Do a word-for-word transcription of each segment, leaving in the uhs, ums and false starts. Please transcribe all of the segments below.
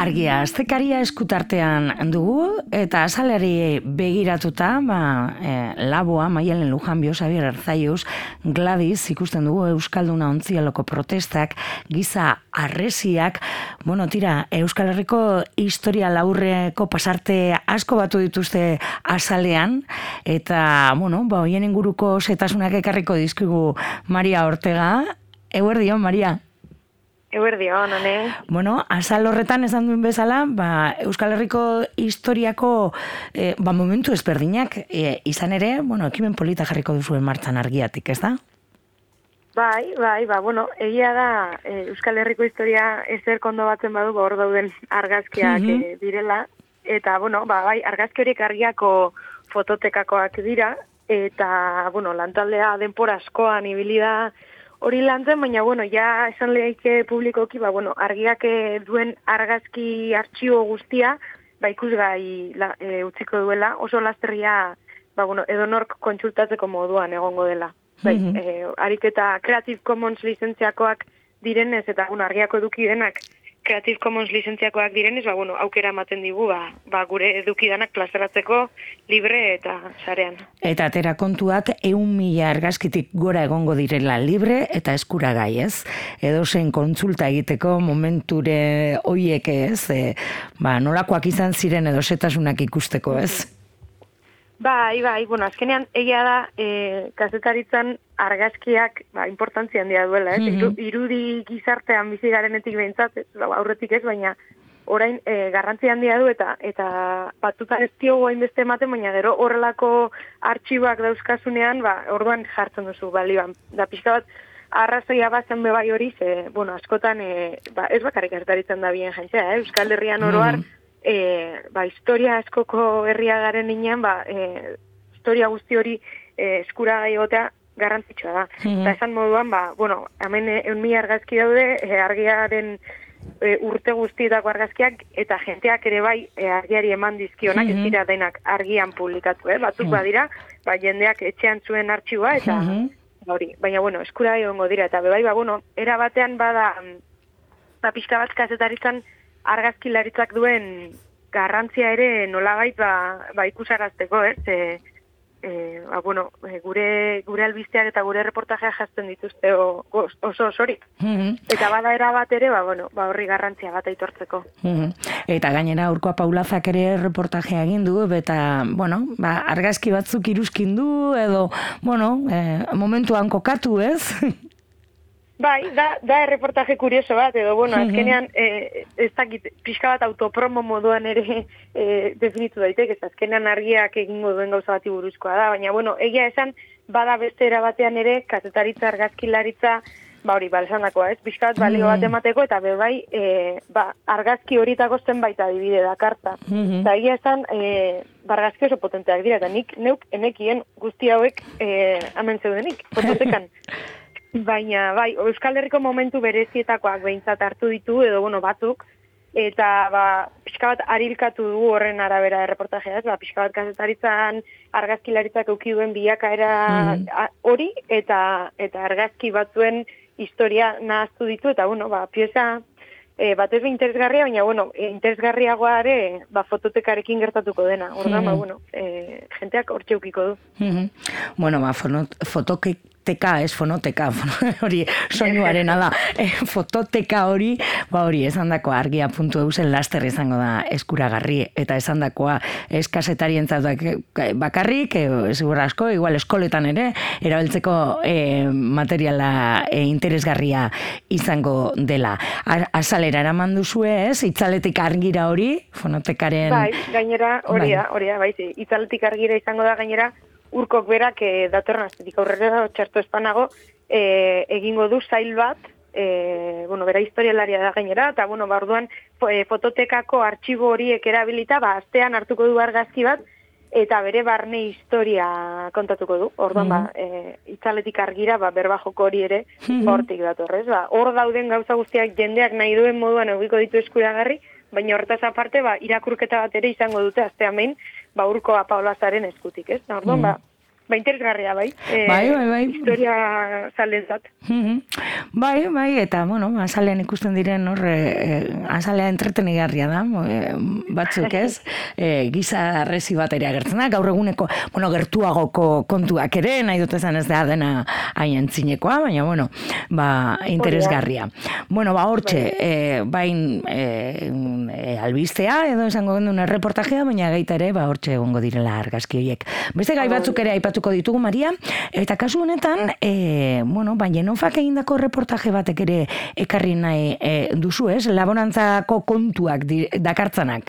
Argia astekaria eskutartean dugu eta azalari begiratuta, ba, e, Laboa, Maialen Lujanbio, Xabier Arzaius, Gladys ikusten dugu Euskalduna ontzialoko protestak, giza arresiak, bueno, tira, Euskal Herriko historia laurreko pasarte asko batu dituzte azalean, eta, bueno, ba, hoien inguruko setasunak ekarriko dizkigu Maria Ortega. Eguerdion, Maria. Eguerdion, hone. Bueno, azal horretan esan duen bezala, ba, Euskal Herriko historiako eh, ba, momentu ezberdinak eh, izan ere, bueno, ekimen polita jarriko duzuen martxan argiatik, ez da? Bai, bai, ba, bueno, egia da eh, Euskal Herriko historia ezer kondo batzen badu, hor dauden argazkiak mm -hmm. eh, direla, eta, bueno, ba, bai, argazki horiek argiako fototekakoak dira, eta, bueno, lantaldea denpora askoan ibili da hori lantzen, baina, bueno, ja esan lehike publikoki, ba, bueno, argiak duen argazki artxibo guztia, ba, ikusgai la, e, utziko duela, oso lasterria, ba, bueno, edonork kontsultatzeko moduan egongo dela. Bai, mm -hmm. e, ariketa Creative Commons lizentziakoak direnez, eta, bueno, argiako eduki denak Creative Commons lizentziakoak direnez, ba, bueno, aukera ematen digu, ba, ba, gure edukidanak plazaratzeko libre eta sarean. Eta atera kontuak eun mila argazkitik gora egongo direla libre eta eskuragai, ez? Edo zen kontsulta egiteko momenture hoiek, ez? E, ba, nolakoak izan ziren edo setasunak ikusteko, ez? Bai, bai, bueno, azkenean egia da e, kazetaritzan argazkiak ba, importantzia handia duela, ez? Mm -hmm. Irudi gizartean bizi garenetik behintzat, ez, ba, aurretik ez, baina orain e, garrantzia handia du eta eta batzutan ez diogu hainbeste ematen, baina gero horrelako artxiboak dauzkasunean, ba, orduan jartzen duzu balioan. Da pixka bat, arrazoia bazen bebai hori, ze, bueno, askotan, e, ba, ez bakarrik kazetaritzan da bien jentzea, eh? Euskal Herrian oroar, mm -hmm. E, ba, historia askoko herria garen inean, ba, e, historia guzti hori e, eskura egotea garrantzitsua da. Mm-hmm. Eta esan moduan, ba, bueno, hemen eun mila argazki daude, e, argiaren e, urte guztietako argazkiak, eta jenteak ere bai e, argiari eman dizkionak, mm-hmm. ez dira denak argian publikatu, eh? Batzuk mm-hmm. badira, ba, jendeak etxean zuen artxiboa, eta mm-hmm. hori, baina, bueno, eskura egongo dira, eta bebai, ba, bueno, era batean bada, ba, pixka bat kazetaritzan, argazkilaritzak duen garrantzia ere nolabait ba, ba ikusarazteko, ez? E, e, ba, bueno, gure gure albisteak eta gure reportajea jazten dituzte o, oso osorik. Mm-hmm. Eta bada era bat ere, ba, bueno, ba horri garrantzia bat aitortzeko. Mm-hmm. Eta gainera Urkoa Paulazak ere reportajea egin du, eta, bueno, ba, argazki batzuk iruzkin du, edo, bueno, e, momentuan kokatu, ez? Bai, da, da erreportaje kurioso bat, edo, bueno, azkenean, eh, ez dakit, pixka bat autopromo moduan ere eh, definitu daitek, ez azkenean argiak egingo duen gauza bati buruzkoa da, baina, bueno, egia esan, bada beste erabatean ere, kazetaritza, argazkilaritza, ba hori, ba, esan dakoa, ez, pixka bat balio bat emateko, eta bebai, eh, ba, argazki horitako zenbait adibide da, karta. Eta egia esan, eh, ba, argazki oso potenteak dira, eta nik, neuk, enekien guzti hauek eh, hemen zeudenik, fototekan. Baina, bai, Euskal Herriko momentu berezietakoak behintzat hartu ditu, edo, bueno, batzuk, eta, ba, pixka bat arilkatu du horren arabera erreportajea, ba, pixka bat kazetaritzan argazkilaritzak euki duen bilakaera hori, mm -hmm. eta eta argazki batzuen historia nahaztu ditu, eta, bueno, ba, pieza e, batez be interesgarria, baina, bueno, interesgarriagoa ere, ba, fototekarekin gertatuko dena, orduan, mm -hmm. ba, bueno, e, jenteak hortxe eukiko du. Mm -hmm. Bueno, ba, fotokek Teka, ez fonoteka, hori soinuarena da, e, fototeka hori, ba hori, esan dakoa argia puntu eusen laster izango da eskuragarri, eta esan dakoa eskasetarien bakarrik, e, segura asko, igual eskoletan ere, erabiltzeko e, materiala e, interesgarria izango dela. Azalera eraman duzue, ez? Itzaletik argira hori, fonotekaren... Bai, gainera, hori da, hori da, bai, itzaletik argira izango da gainera, Urkok berak e, datorren astetik aurrera txarto espanago e, egingo du zail bat, e, bueno, bera historialaria da gainera, eta bueno, ba, orduan e, fototekako artxibo horiek erabilita, ba, astean hartuko du argazki bat, eta bere barne historia kontatuko du. Orduan, mm-hmm. ba, e, itzaletik argira, ba, berba joko hori ere, mm-hmm. hortik datorrez. Ba, hor dauden gauza guztiak jendeak nahi duen moduan eukiko ditu eskuragarri, baina hortaz aparte, ba, irakurketa bat ere izango dute, astean behin, ba, Urkoa Paulazaren eskutik, ez? Orduan, mm. ba, Ba, interesgarria, bai. E, bai, bai, bai. Historia zalentzat. Bai, bai, eta, bueno, azalean ikusten diren hor, e, azalea entretenigarria da, e, batzuk ez, e, giza arrezi bat ere agertzen da, gaur eguneko, bueno, gertuagoko kontuak ere, nahi dut esan ez da dena hain entzinekoa, baina, bueno, ba, interesgarria. Bueno, ba, hortxe, e, bain e, e, albistea, edo esango gendun erreportajea, baina gaita ere, ba, hortxe egongo direla argazki horiek. Beste gai batzuk ere aipatuko ditugu, Maria, eta kasu honetan, e, bueno, ba, Jenofak egindako reportaje batek ere ekarri nahi e, duzu, ez? Laborantzako kontuak di, dakartzanak.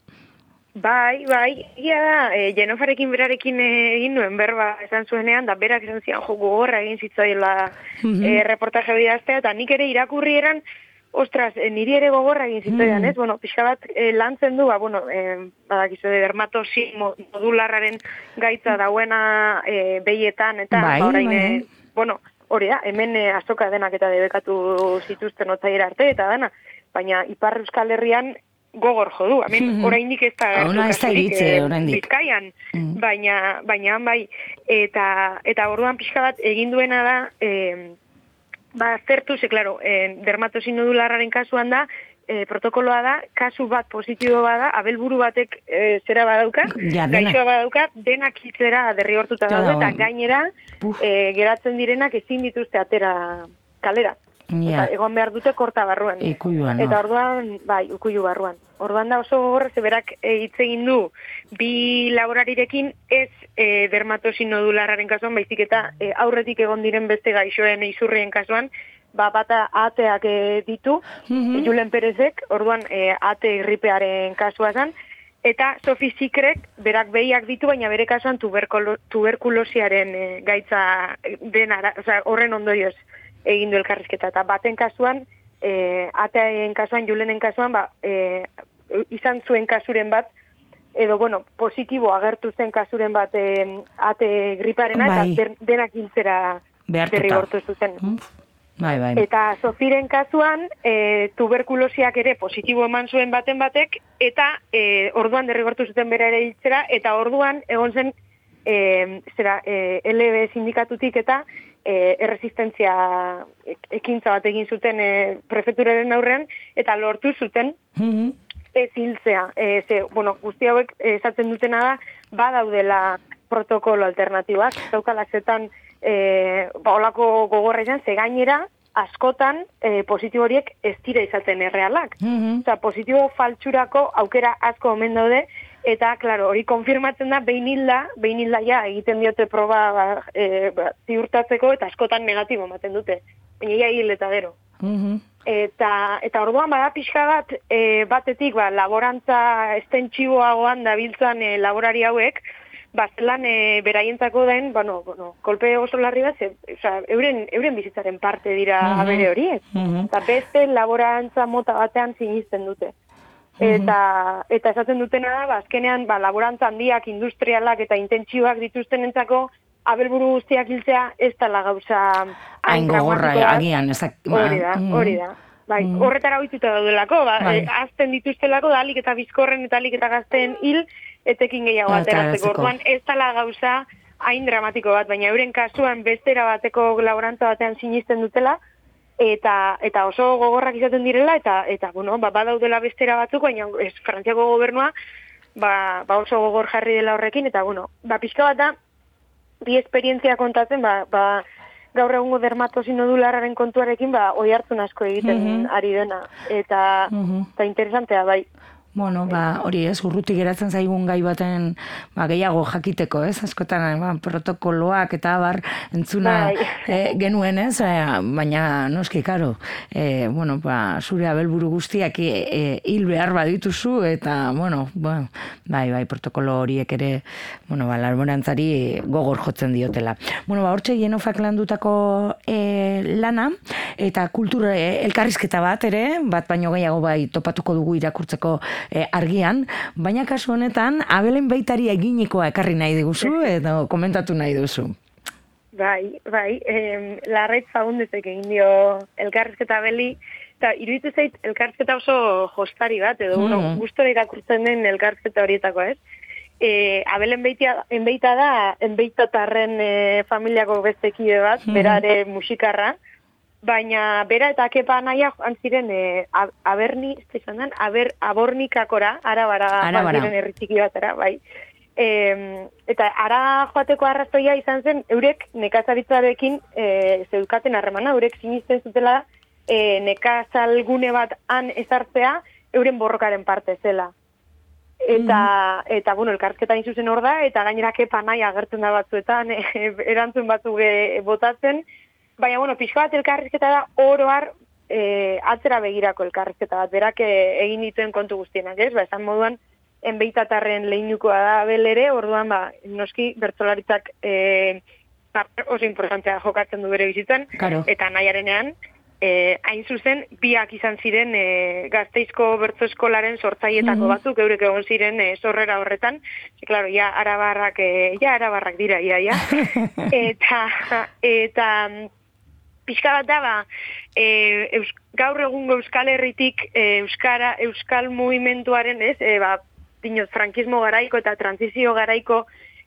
Bai, bai, ia da, e, Jenofarekin berarekin egin nuen berba esan zuenean, da berak esan zian jo gogorra egin zitzaila mm-hmm. e, reportaje bidaztea, eta nik ere irakurri eran, ostras, e, niri ere gogorra egin zitzaidan, mm. ez? Bueno, pixka bat e, lantzen du, ba, bueno, e, badakizu, dermatosi modularraren gaitza dauena e, behietan, eta, bai, ba, orain, bai. E, bueno, hori da, hemen e, azoka denak eta debekatu zituzten otzaira arte, eta dana, baina Ipar Euskal Herrian gogor jodu, hemen mm-hmm. oraindik ez da gertukasurik e, Bizkaian, mm. baina, baina, bai, eta, eta orduan pixka bat egin duena da, e, ba, zertu, ze, klaro, eh, dermatosi nodularraren kasuan da, eh, protokoloa da, kasu bat positibo bada, abelburu batek eh, zera badauka, ja, gaixoa badauka, denak hitzera derrigortuta daude, eta gainera eh, geratzen direnak ezin dituzte atera kalera. Ja. Eta egon behar dute korta barruan. Ikuiuan, no? Eta orduan, bai, ukuiu barruan. Orduan da oso gogorra, zeberak hitz egin du bi laborarirekin ez e, dermatosi nodularraren kasuan, baizik eta e, aurretik egon diren beste gaixoen izurrien kasuan, ba, bata ateak e, ditu, mm-hmm. Julen Perezek, orduan e, ate gripearen kasua zen, eta Sofi Zikrek berak behiak ditu, baina bere kasuan tuberkulo, tuberkulosiaren e, gaitza denara, oza, horren ondorioz egin du elkarrizketa, eta baten kasuan, e, ateaen kasuan, Julenen kasuan, ba, e, izan zuen kasuren bat, edo, bueno, positibo agertu zen kasuren bat e, ate griparena, bai. Eta denak hiltzera derrigortu zuten. Mm. Bai, bai. Eta Sofiren kasuan, e, tuberkulosiak ere positibo eman zuen baten batek, eta e, orduan derrigortu zuten bera ere hiltzera, eta orduan egon zen, e, zera, e, L B sindikatutik eta E, erresistentzia ekintza bat egin zuten e, prefekturaren aurrean, eta lortu zuten mm-hmm. ez hiltzea. E, ze, bueno, guzti hauek esaten dutena da, badaudela protokolo alternatibak, daukala zetan e, ba, olako gogorra izan, ze gainera, askotan e, positibo horiek ez dira izaten errealak. Mm-hmm. Osa, positibo faltsurako aukera asko omen daude, eta, klaro, hori konfirmatzen da, behin hilda, behin hilda ja, egiten diote proba ba, e, ba, ziurtatzeko, eta askotan negatibo ematen dute. Baina ja hil eta gero. Mm-hmm. Eta, eta orduan bada pixka bat, e, batetik, ba, laborantza estentxiboagoan dabiltzan e, laborari hauek, ba, zelan e, beraientzako den, bueno, bueno, kolpe oso larri bat, ze, oza, euren, euren bizitzaren parte dira mm-hmm. abere horiek. Mm-hmm. Eta beste laborantza mota batean sinisten dute. Eta, eta esaten dutena da, ba, azkenean, ba, laborantza handiak, industrialak eta intentsiboak dituztenentzako abelburu guztiak hiltzea ez dela gauza hain gogorra agian. Hori da, hori da. Bai, mm. horretara ohituta daudelako, ba, bai. e, azten dituztelako, da alik eta bizkorren eta alik eta gazten hil, etekin gehiago ateratzeko. Orduan ez dela gauza hain dramatiko bat, baina euren kasuan bestera bateko laborantza batean sinisten dutela, Eta, eta oso gogorrak izaten direla, eta, eta bueno, ba, badaudela bestera batzuk, baina ez, Frantziako gobernua ba, ba oso gogor jarri dela horrekin, eta bueno, ba, pixka bat da, bi esperientzia kontatzen, ba, ba, gaur egungo dermatosi nodularraren kontuarekin, ba, oi hartzun asko egiten mm-hmm. ari dena, eta, mm-hmm. eta interesantea, bai. Bueno, ba, hori ez, urruti geratzen zaigun gai baten ba, gehiago jakiteko, ez? Askotan, ba, protokoloak eta bar entzuna e, genuen, ez? E, baina, noski, karo, e, bueno, ba, zure abelburu guztiak e, hil behar badituzu, eta, bueno, ba, bai, bai, protokolo horiek ere, bueno, ba, laborantzari gogor jotzen diotela. Bueno, ba, hortxe Jenofak landutako e, lana, eta kultura e, elkarrizketa bat ere, bat baino gehiago bai topatuko dugu irakurtzeko E, argian, baina kasu honetan Abelen Beitari eginikoa ekarri nahi diguzu edo komentatu nahi duzu. Bai, bai, eh, Larraitz Faundezek egin dio elkarrizketa Abeli, eta iruditu zait elkarrizketa oso jostari bat, edo mm. bueno, gustora irakurtzen den elkarrizketa horietako, ez? E, Abel enbeitia, enbeita da, enbeitatarren e, familiako beste kide bat, mm-hmm. berare musikarra, baina bera eta Kepa Anaia joan ziren e, aberni, izan den, aber, abornikakora, arabara, arabara. ziren herritxiki batera, bai. E, eta ara joateko arrazoia izan zen, eurek nekazaritzarekin e, zeukaten harremana, eurek sinisten zutela e, nekazalgune bat han ezartzea, euren borrokaren parte zela. Eta, mm. eta bueno, elkarrizketa inzuzen hor da, eta gainera Kepa Anaia agertzen da batzuetan, e, erantzun batzuk e, botatzen, baina, bueno, pixka bat elkarrizketa da oroar e, atzera begirako elkarrizketa bat, berak e, egin dituen kontu guztienak, ez? Ba, esan moduan, enbeitatarren lehinukoa da Abel ere, orduan, ba, noski, bertsolaritzak e, oso importantea jokatzen du bere bizitzen, claro. Eta Anaiarenean, E, hain zuzen, biak izan ziren e, Gazteizko bertso eskolaren sortzaietako mm-hmm. batzuk, eurek egon ziren e, sorrera horretan, e, claro, ja, arabarrak, e, ja, arabarrak dira, ja, ja. eta, eta, pixka bat da, ba, e, eus, gaur egungo Euskal Herritik, e, Euskara, Euskal mugimenduaren, ez, e, ba, dinot, frankismo garaiko eta transizio garaiko,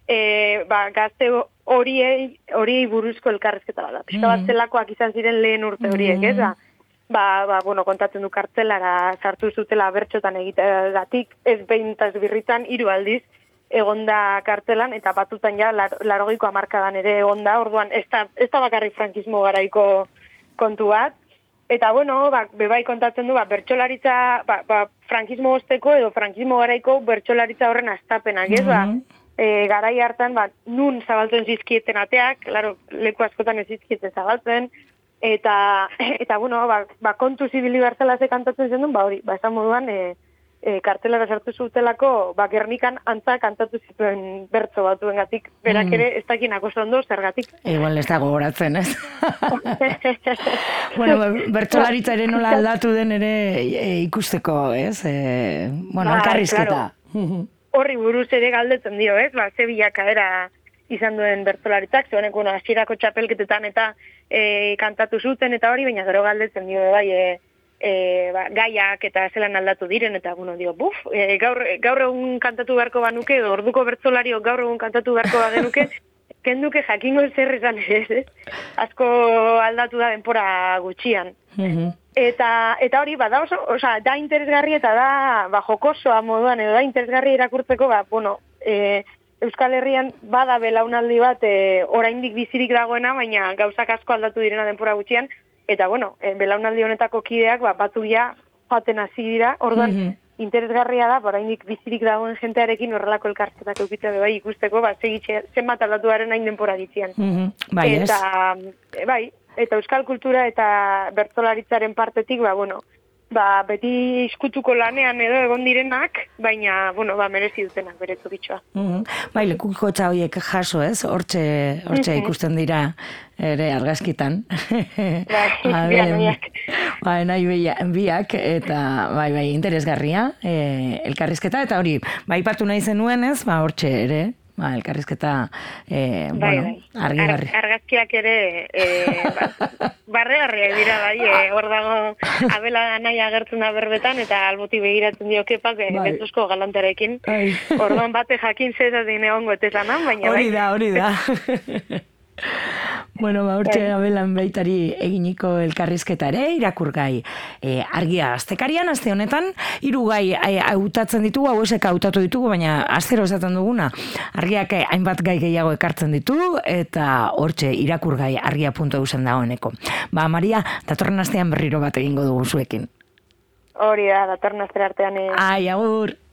E, ba, gazte horiei, horiei buruzko elkarrezketa bat da. Pixka bat zelakoak izan ziren lehen urte horiek, ez da? Ba, ba, bueno, kontatzen du kartzelara sartu zutela bertxotan egitegatik, ez behin eta ez birritan, hiru aldiz egonda kartzelan, eta batzutan ja, lar, larogeiko hamarkadan ere egonda, orduan ez da, ez da bakarrik frankismo garaiko kontu bat. Eta, bueno, ba, bebai kontatzen du, ba, bertxolaritza, ba, ba, frankismo osteko edo frankismo garaiko bertxolaritza horren astapenak, ez ba? E, garai hartan, ba, nun zabaltzen zizkieten ateak, claro, leku askotan ez zizkieten zabaltzen, eta, eta bueno, ba, ba, kontu zibili berzela ze kantatzen zen duen, ba, hori, ba, esan moduan, e, e, kartelara sartu zutelako, ba, Gernikan antza kantatu zituen bertso batuengatik, berak ere, ez dakinak oso ondo, zergatik. Igual ez da gogoratzen, ez? Bueno, bertsolaritza ere nola aldatu den ere e, ikusteko, ez? E, bueno, ba, elkarrizketa. Claro. Horri buruz ere galdetzen dio, ez? Ba, ze bilakaera izan duen bertsolaritzak, ze honek, bueno, hasierako txapelketetan eta e, kantatu zuten eta hori, baina gero galdetzen dio, bai, e, e, ba, gaiak eta zelan aldatu diren, eta, bueno, dio, buf, e, gaur, gaur egun kantatu beharko banuke, edo orduko bertsolariok gaur egun kantatu beharko bagenuke, kenduke jakingo zer esan ez, ez? Asko aldatu da denpora gutxian. Mm-hmm. Eta, eta hori, ba, da oso, oza, da interesgarri eta da, ba, jokosoa moduan, edo da interesgarri irakurtzeko, ba, bueno, e, Euskal Herrian bada belaunaldi bat e, oraindik bizirik dagoena, baina gauzak asko aldatu direna denpora gutxian, eta, bueno, e, belaunaldi honetako kideak, ba, batu ja, joaten hasi dira, orduan, mm-hmm. interesgarria da, oraindik bizirik dagoen jentearekin horrelako elkartetak eukitzea bai ikusteko, ba, segitxe, zenbat aldatu garen hain denpora gitzian. Mm-hmm. Bai, eta, e, bai, eta euskal kultura eta bertsolaritzaren partetik, ba, bueno, ba, beti iskutuko lanean edo egon direnak, baina, bueno, ba, merezi dutenak beretu bitxoa. Mm-hmm. Bai, lekuko txa horiek jaso, ez? Hortxe, hortxe mm-hmm. ikusten dira ere argazkitan. Bai, biak. Bai, nahi biak, eta bai, bai, interesgarria, e, elkarrizketa, eta hori, bai, patu nahi zenuen, ez? Ba, hortxe ere. Ba, elkarrizketa, eh, bai, bueno, bai. argi barri. Ar, argazkiak ere, eh, ba, barre-barriak dira, bai, eh, hor dago Abela nahi agertzen da berbetan, eta albuti begiratzen dio Kepak, bai. Betuzko galantarekin. Bai. Orduan bate jakin zetatik egongo etezanan, baina bai. Hori da, hori da. Bueno, ba, urtxe Abelan baitari eginiko elkarrizketa ere, irakurgai e, argia astekarian, aste honetan, hiru gai hautatzen ditugu, hau esek hautatu ditugu, baina astero esaten duguna, argiak hainbat gai gehiago ekartzen ditu, eta hortxe irakurgai argia puntu eusen dagoeneko. Ba, Maria, datorren astean berriro bat egingo dugu zuekin. Hori da, datorren astera artean. Ai, agur!